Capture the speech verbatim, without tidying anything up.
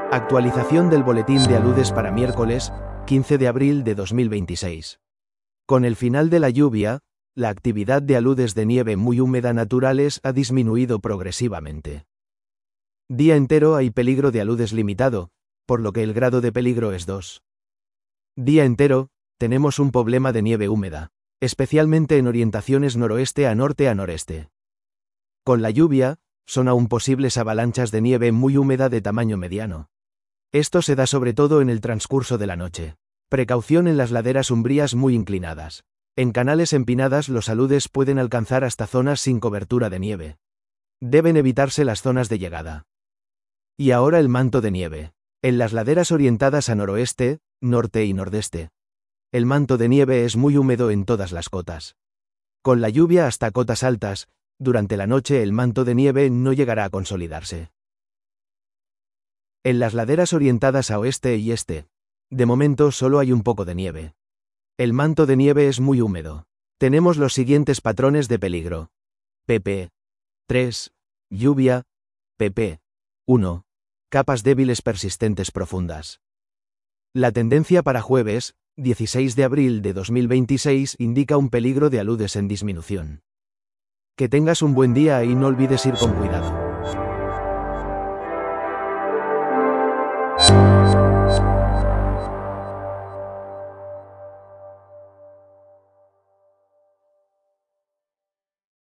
Actualización del boletín de aludes para miércoles, quince de abril de dos mil veintiséis. Con el final de la lluvia, la actividad de aludes de nieve muy húmeda naturales ha disminuido progresivamente. Día entero hay peligro de aludes limitado, por lo que el grado de peligro es dos. Día entero, tenemos un problema de nieve húmeda, especialmente en orientaciones noroeste a norte a noreste. Con la lluvia, son aún posibles avalanchas de nieve muy húmeda de tamaño mediano. Esto se da sobre todo en el transcurso de la noche. Precaución en las laderas umbrías muy inclinadas. En canales empinadas los aludes pueden alcanzar hasta zonas sin cobertura de nieve. Deben evitarse las zonas de llegada. Y ahora el manto de nieve. En las laderas orientadas a noroeste, norte y nordeste. El manto de nieve es muy húmedo en todas las cotas. Con la lluvia hasta cotas altas, durante la noche el manto de nieve no llegará a consolidarse. En las laderas orientadas a oeste y este, de momento solo hay un poco de nieve. El manto de nieve es muy húmedo. Tenemos los siguientes patrones de peligro. P P tres. Lluvia. P P uno. Capas débiles persistentes profundas. La tendencia para jueves, dieciséis de abril de dos mil veintiséis, indica un peligro de aludes en disminución. Que tengas un buen día y no olvides ir con cuidado.